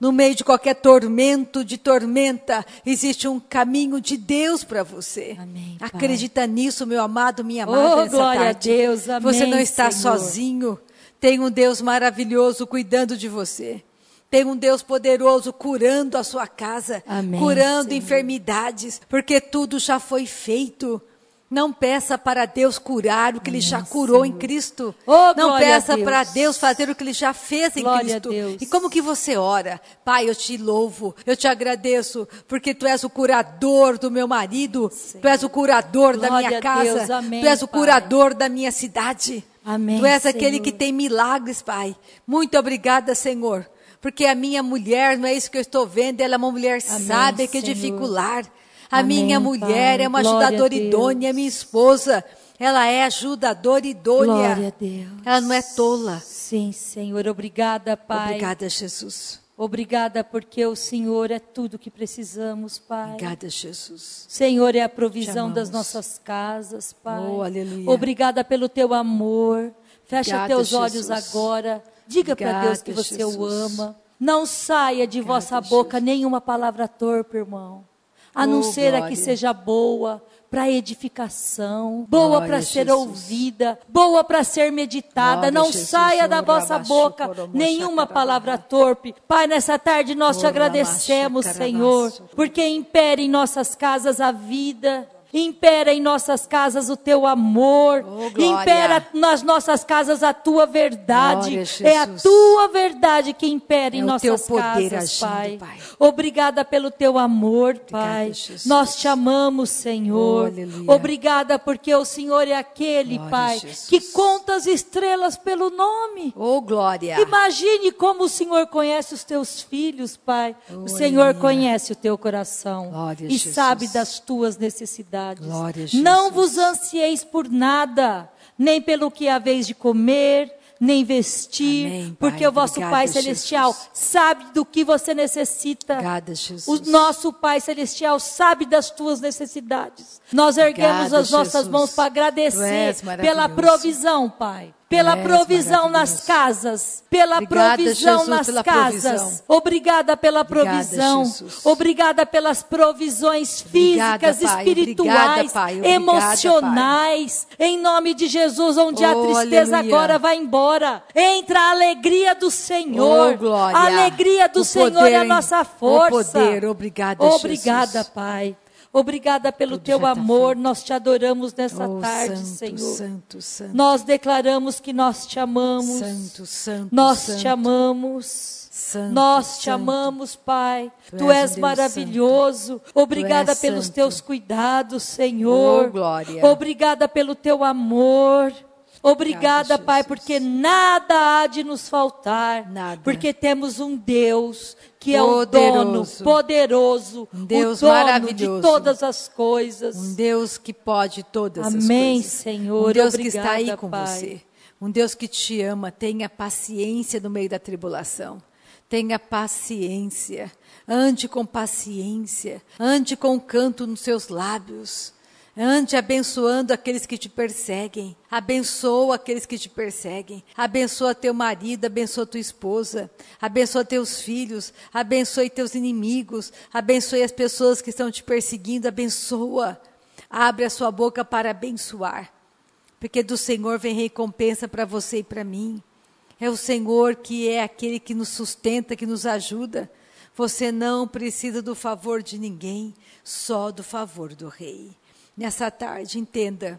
No meio de qualquer tormento, de tormenta, existe um caminho de Deus para você. Amém, Pai. Acredita nisso, meu amado, minha amada, nessa glória tarde. a Deus, amém, Você não está Senhor. sozinho. Tem um Deus maravilhoso cuidando de você. Tem um Deus poderoso curando a sua casa, Amém, curando Senhor. enfermidades, porque tudo já foi feito. Não peça para Deus curar o que Ele já curou em Cristo. Oh, não glória a peça Deus. para Deus fazer o que Ele já fez em Glória Cristo. a Deus. E como que você ora? Pai, eu te louvo, eu te agradeço, porque Tu és o curador do meu marido, Tu és o curador da Glória minha a casa, Deus. Amém, Tu és o Pai. curador da minha cidade. Amém, Tu és aquele Senhor. que tem milagres, Pai. Muito obrigada, Senhor. Porque a minha mulher, não é isso que eu estou vendo, ela é uma mulher Amém, sábia que Senhor. edifica o lar. A Amém, minha mulher Pai. é uma Glória ajudadora a Deus. idônea, minha esposa. Ela é ajudadora idônea. Glória a Deus. Ela não é tola. Sim, Senhor. Obrigada, Pai. Obrigada, Jesus. Obrigada porque o Senhor é tudo que precisamos, Pai. Obrigada, Jesus. Senhor é a provisão Te das amamos. nossas casas, Pai. Oh, aleluia. Obrigada pelo Teu amor. Fecha Obrigada, teus olhos Jesus. agora. Diga para Obrigada, Deus que você o Jesus. ama. Não saia de Obrigada, vossa boca Jesus. nenhuma palavra torpe, irmão. A não Oh, ser a que glória. seja boa para edificação, boa Glória para a ser Jesus. ouvida, boa para ser meditada. Glória a Não Jesus. saia da Oh, vossa rabaxo, boca coromoxa, nenhuma carabá. palavra torpe. Pai, nessa tarde nós te Oh, agradecemos, ramaxa, Senhor, caramaço. porque impera em nossas casas a vida. Impera em nossas casas o teu amor. Oh, glória. Impera nas nossas casas a tua verdade. Glória a É a Jesus. tua verdade que impera em É o nossas teu poder casas, agindo, Pai. Pai. Obrigada pelo teu amor, Pai. Jesus. Nós te amamos, Senhor. Oh, aleluia. Obrigada porque o Senhor é aquele, Glória a Pai, Jesus. que conta as estrelas pelo nome. Oh, glória. Imagine como o Senhor conhece os teus filhos, Pai. Oh, O Senhor aleluia. conhece o teu coração Glória a e Jesus. sabe das tuas necessidades. Glória a Jesus. Não vos ansieis por nada, nem pelo que haveis de comer, nem vestir, Amém, Pai. porque o vosso Obrigada, Pai Celestial Jesus. sabe do que você necessita. Obrigada, O Jesus. nosso Pai Celestial sabe das tuas necessidades. Nós erguemos Obrigada, as nossas Jesus. mãos para Tu agradecer és pela maravilhoso. provisão, Pai. Pela és provisão nas maravilhoso. casas. Pela Obrigada, provisão Jesus, nas pela casas. provisão. Obrigada pela Obrigada, provisão. Jesus. Obrigada pelas provisões Obrigada, físicas, Pai. espirituais, Obrigada, Pai. Obrigada, emocionais. Em nome de Jesus, onde a Oh, tristeza aleluia. agora vai embora. Entra a alegria do Senhor. Oh, glória. A alegria do O Senhor poder, é a nossa força. o poder. Obrigada, Obrigada, Jesus. Pai. Obrigada pelo Tudo teu já tá amor. feito. Nós te adoramos nessa Oh, tarde, santo, Senhor. santo, santo. Nós declaramos que nós te amamos. Santo, santo, Nós santo. te amamos. Santo, Nós te santo. amamos, Pai. Tu Tu és um és Deus maravilhoso. Obrigada és pelos santo. teus cuidados, Senhor. Oh, glória. Obrigada pelo teu amor. Obrigada, Obrigada, Pai, Jesus. porque nada há de nos faltar. Nada. Porque temos um Deus que é o dono, Poderoso. poderoso, Um Deus o dono maravilhoso. de todas as coisas. Um Deus que pode todas as Amém, coisas. Senhor. Um Deus Obrigada, que está aí com Pai. você. Um Deus que te ama. Tenha paciência no meio da tribulação. Tenha paciência. Ande com paciência. Ande com um canto nos seus lábios. Ande abençoando aqueles que te perseguem. Abençoa aqueles que te perseguem. Abençoa teu marido, abençoa tua esposa. Abençoa teus filhos. Abençoe teus inimigos. Abençoe as pessoas que estão te perseguindo. Abençoa. Abre a sua boca para abençoar. Porque do Senhor vem recompensa para você e para mim. É o Senhor que é aquele que nos sustenta, que nos ajuda. Você não precisa do favor de ninguém, só do favor do Rei. Nessa tarde, entenda,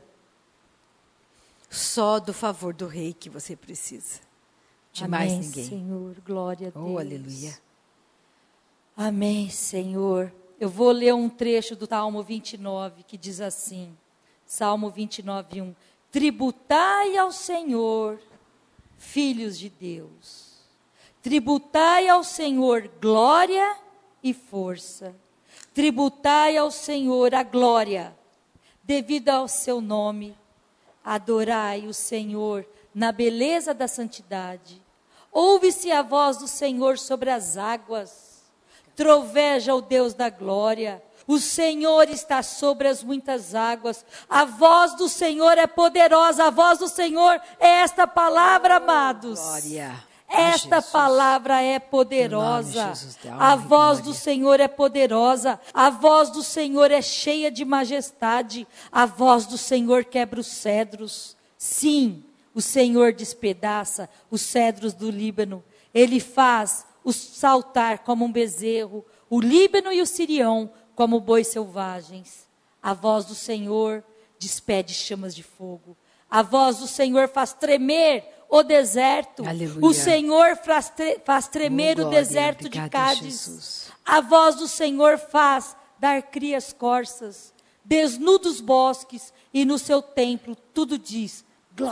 só do favor do Rei que você precisa, de mais Amém, ninguém. Senhor. Glória a Deus. Oh, aleluia. Amém, Senhor. Eu vou ler um trecho do Salmo 29, que diz assim, Salmo 29, 1. Tributai ao Senhor, filhos de Deus. Tributai ao Senhor glória e força. Tributai ao Senhor a glória, devido ao seu nome. Adorai o Senhor na beleza da santidade. Ouve-se a voz do Senhor sobre as águas. Troveja o Deus da glória. O Senhor está sobre as muitas águas. A voz do Senhor é poderosa. A voz do Senhor é esta palavra, amados. Glória. Esta palavra é poderosa. A voz do Senhor é poderosa. A voz do Senhor é cheia de majestade. A voz do Senhor quebra os cedros. Sim, o Senhor despedaça os cedros do Líbano. Ele faz os saltar como um bezerro, o Líbano e o Sirião como bois selvagens. A voz do Senhor despede chamas de fogo. A voz do Senhor faz tremer o deserto. Aleluia. O Senhor faz tremer o deserto de Cádiz. Jesus. A voz do Senhor faz dar crias corças. Desnuda os bosques e no seu templo tudo diz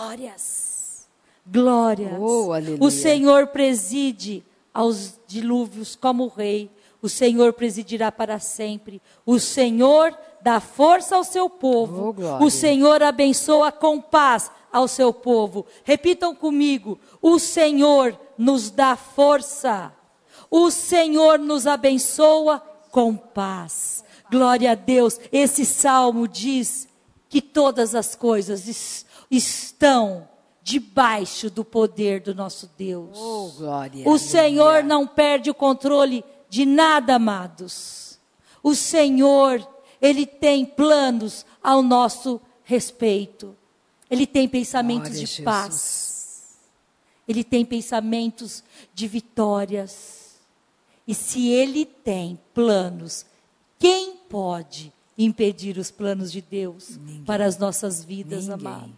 glórias. Glórias. O Senhor preside aos dilúvios como rei. O Senhor presidirá para sempre. O Senhor dá força ao seu povo. O Senhor abençoa com paz ao seu povo. Repitam comigo. O Senhor nos dá força. O Senhor nos abençoa com paz. Glória a Deus. Esse salmo diz que todas as coisas estão debaixo do poder do nosso Deus. O Senhor não perde o controle de nada, amados. O Senhor, Ele tem planos ao nosso respeito. Ele tem pensamentos de paz. Ele tem pensamentos de vitórias. E se Ele tem planos, quem pode impedir os planos de Deus para as nossas vidas, amados?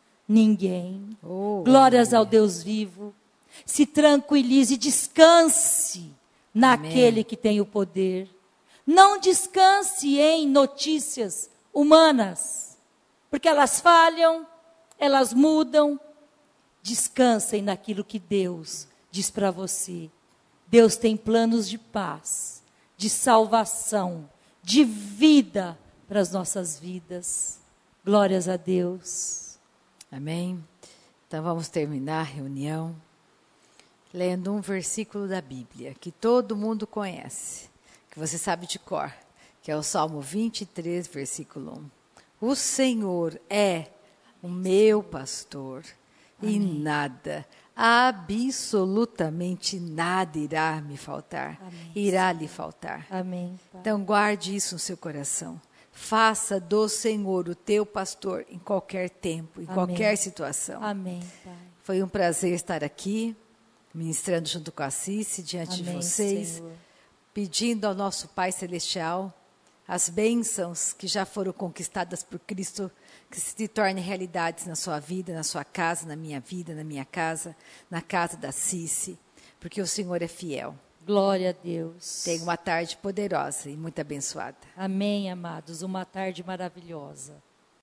Ninguém. Glórias ao Deus vivo. Se tranquilize, descanse naquele que tem o poder. Não descanse em notícias humanas, porque elas falham, elas mudam. Descansem naquilo que Deus diz para você. Deus tem planos de paz, de salvação, de vida para as nossas vidas. Glórias a Deus. Amém. Então vamos terminar a reunião lendo um versículo da Bíblia que todo mundo conhece, que você sabe de cor, que é o Salmo 23, versículo 1. O Senhor é o meu pastor. Amém. E nada, absolutamente nada irá me faltar. Amém. Irá lhe faltar. Amém, Pai. Então guarde isso no seu coração. Faça do Senhor o teu pastor em qualquer tempo, em qualquer situação. Amém, Pai. Foi um prazer estar aqui, ministrando junto com a Cici, diante de vocês, Senhor. Pedindo ao nosso Pai Celestial as bênçãos que já foram conquistadas por Cristo, que se tornem realidades na sua vida, na sua casa, na minha vida, na minha casa, na casa da Cici, porque o Senhor é fiel. Glória a Deus. Tenha uma tarde poderosa e muito abençoada. Amém, amados. Uma tarde maravilhosa.